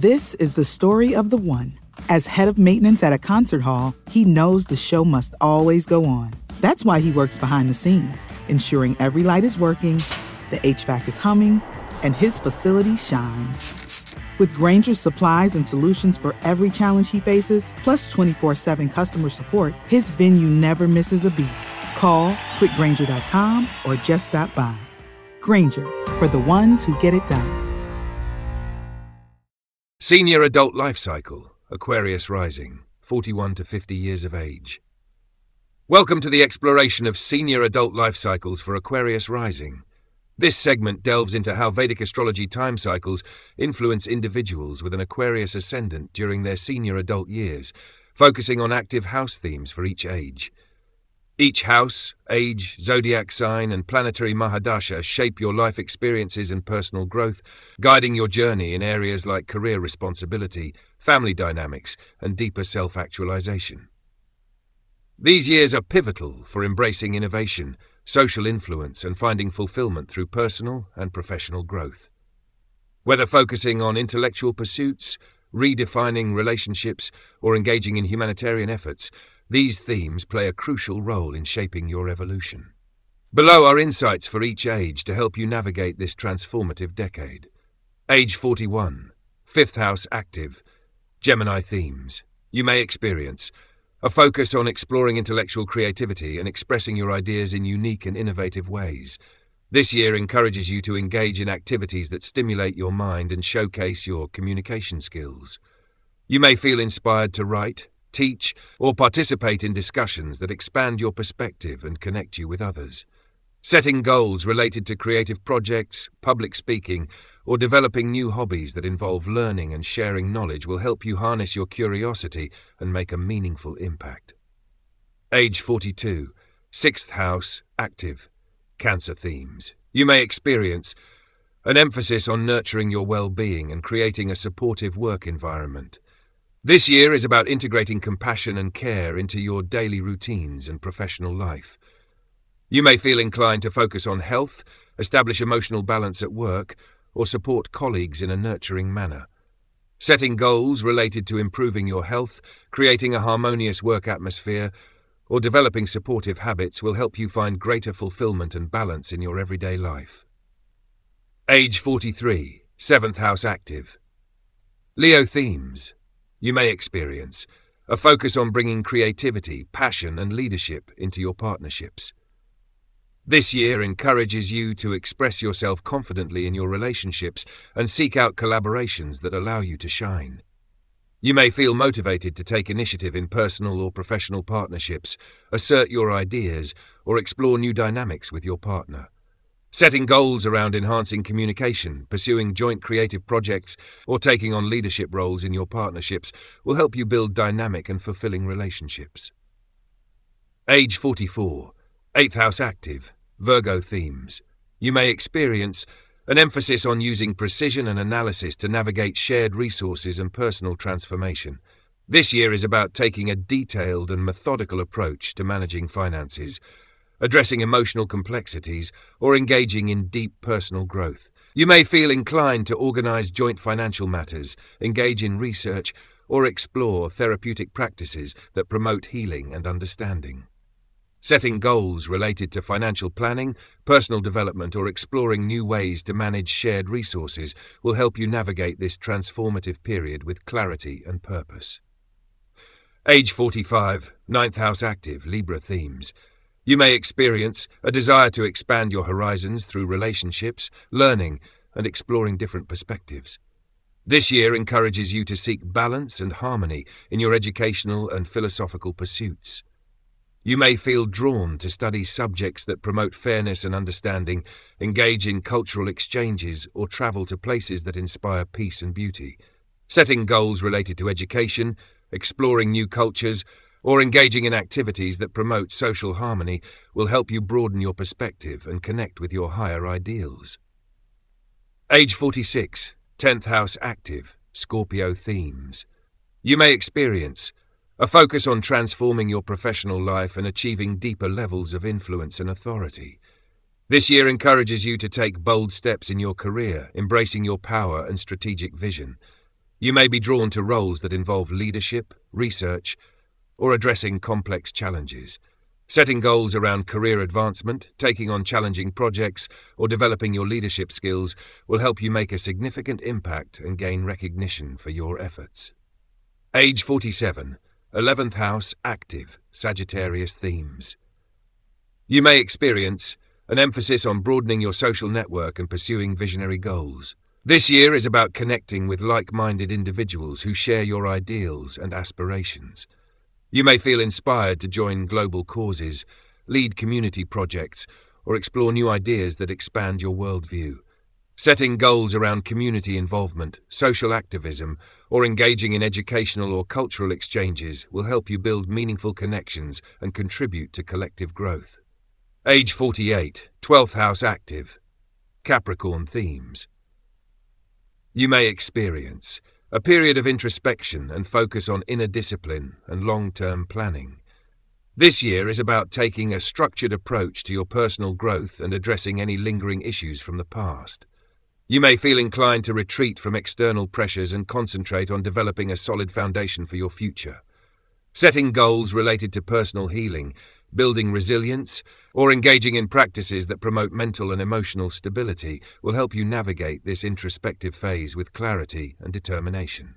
This is the story of the one. As head of maintenance at a concert hall, he knows the show must always go on. That's why he works behind the scenes, ensuring every light is working, the HVAC is humming, and his facility shines. With Grainger's supplies and solutions for every challenge he faces, plus 24/7 customer support, his venue never misses a beat. Call quickgrainger.com or just stop by. Grainger, for the ones who get it done. Senior Adult Life Cycle, Aquarius Rising, 41 to 50 years of age. Welcome to the exploration of senior adult life cycles for Aquarius Rising. This segment delves into how Vedic astrology time cycles influence individuals with an Aquarius ascendant during their senior adult years, focusing on active house themes for each age. Each house, age, zodiac sign, and planetary Mahadasha shape your life experiences and personal growth, guiding your journey in areas like career responsibility, family dynamics, and deeper self-actualization. These years are pivotal for embracing innovation, social influence, and finding fulfillment through personal and professional growth. Whether focusing on intellectual pursuits, redefining relationships, or engaging in humanitarian efforts, these themes play a crucial role in shaping your evolution. Below are insights for each age to help you navigate this transformative decade. Age 41, 5th house active, Gemini themes. You may experience a focus on exploring intellectual creativity and expressing your ideas in unique and innovative ways. This year encourages you to engage in activities that stimulate your mind and showcase your communication skills. You may feel inspired to write, teach, or participate in discussions that expand your perspective and connect you with others. Setting goals related to creative projects, public speaking, or developing new hobbies that involve learning and sharing knowledge will help you harness your curiosity and make a meaningful impact. Age 42, 6th house, active, Cancer themes. You may experience an emphasis on nurturing your well-being and creating a supportive work environment. This year is about integrating compassion and care into your daily routines and professional life. You may feel inclined to focus on health, establish emotional balance at work, or support colleagues in a nurturing manner. Setting goals related to improving your health, creating a harmonious work atmosphere, or developing supportive habits will help you find greater fulfillment and balance in your everyday life. Age 43, 7th house active, Leo themes. You may experience a focus on bringing creativity, passion, and leadership into your partnerships. This year encourages you to express yourself confidently in your relationships and seek out collaborations that allow you to shine. You may feel motivated to take initiative in personal or professional partnerships, assert your ideas, or explore new dynamics with your partner. Setting goals around enhancing communication, pursuing joint creative projects, or taking on leadership roles in your partnerships will help you build dynamic and fulfilling relationships. Age 44, 8th house active, Virgo themes. You may experience an emphasis on using precision and analysis to navigate shared resources and personal transformation. This year is about taking a detailed and methodical approach to managing finances, addressing emotional complexities, or engaging in deep personal growth. You may feel inclined to organize joint financial matters, engage in research, or explore therapeutic practices that promote healing and understanding. Setting goals related to financial planning, personal development, or exploring new ways to manage shared resources will help you navigate this transformative period with clarity and purpose. Age 45, 9th house active, Libra themes. You may experience a desire to expand your horizons through relationships, learning, and exploring different perspectives. This year encourages you to seek balance and harmony in your educational and philosophical pursuits. You may feel drawn to study subjects that promote fairness and understanding, engage in cultural exchanges, or travel to places that inspire peace and beauty. Setting goals related to education, exploring new cultures, or engaging in activities that promote social harmony will help you broaden your perspective and connect with your higher ideals. Age 46, 10th house active, Scorpio themes. You may experience a focus on transforming your professional life and achieving deeper levels of influence and authority. This year encourages you to take bold steps in your career, embracing your power and strategic vision. You may be drawn to roles that involve leadership, research, or addressing complex challenges. Setting goals around career advancement, taking on challenging projects, or developing your leadership skills will help you make a significant impact and gain recognition for your efforts. Age 47, 11th house active, Sagittarius themes. You may experience an emphasis on broadening your social network and pursuing visionary goals. This year is about connecting with like-minded individuals who share your ideals and aspirations. You may feel inspired to join global causes, lead community projects, or explore new ideas that expand your worldview. Setting goals around community involvement, social activism, or engaging in educational or cultural exchanges will help you build meaningful connections and contribute to collective growth. Age 48, 12th house active, Capricorn themes. You may experience a period of introspection and focus on inner discipline and long-term planning. This year is about taking a structured approach to your personal growth and addressing any lingering issues from the past. You may feel inclined to retreat from external pressures and concentrate on developing a solid foundation for your future. Setting goals related to personal healing, building resilience, or engaging in practices that promote mental and emotional stability will help you navigate this introspective phase with clarity and determination.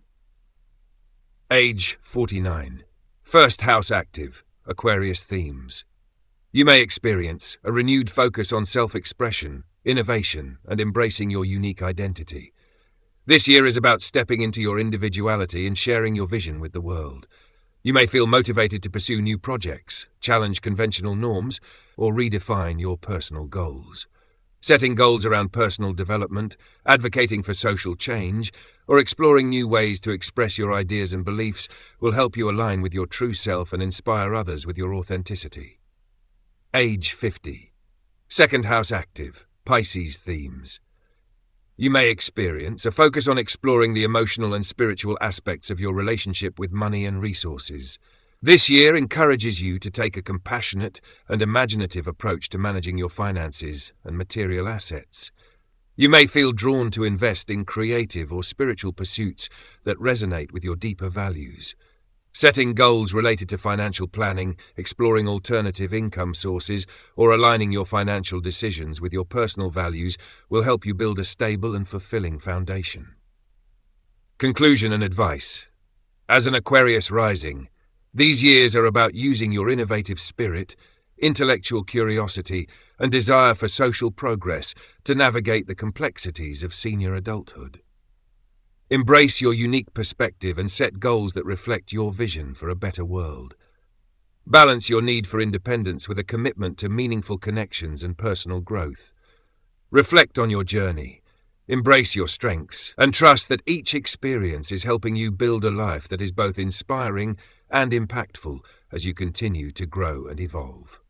Age 49. First house active, Aquarius themes. You may experience a renewed focus on self-expression, innovation, and embracing your unique identity. This year is about stepping into your individuality and sharing your vision with the world. You may feel motivated to pursue new projects, challenge conventional norms, or redefine your personal goals. Setting goals around personal development, advocating for social change, or exploring new ways to express your ideas and beliefs will help you align with your true self and inspire others with your authenticity. Age 50. Second house active, Pisces themes. You may experience a focus on exploring the emotional and spiritual aspects of your relationship with money and resources. This year encourages you to take a compassionate and imaginative approach to managing your finances and material assets. You may feel drawn to invest in creative or spiritual pursuits that resonate with your deeper values. Setting goals related to financial planning, exploring alternative income sources, or aligning your financial decisions with your personal values will help you build a stable and fulfilling foundation. Conclusion and advice. As an Aquarius rising, these years are about using your innovative spirit, intellectual curiosity, and desire for social progress to navigate the complexities of senior adulthood. Embrace your unique perspective and set goals that reflect your vision for a better world. Balance your need for independence with a commitment to meaningful connections and personal growth. Reflect on your journey, embrace your strengths, and trust that each experience is helping you build a life that is both inspiring and impactful as you continue to grow and evolve.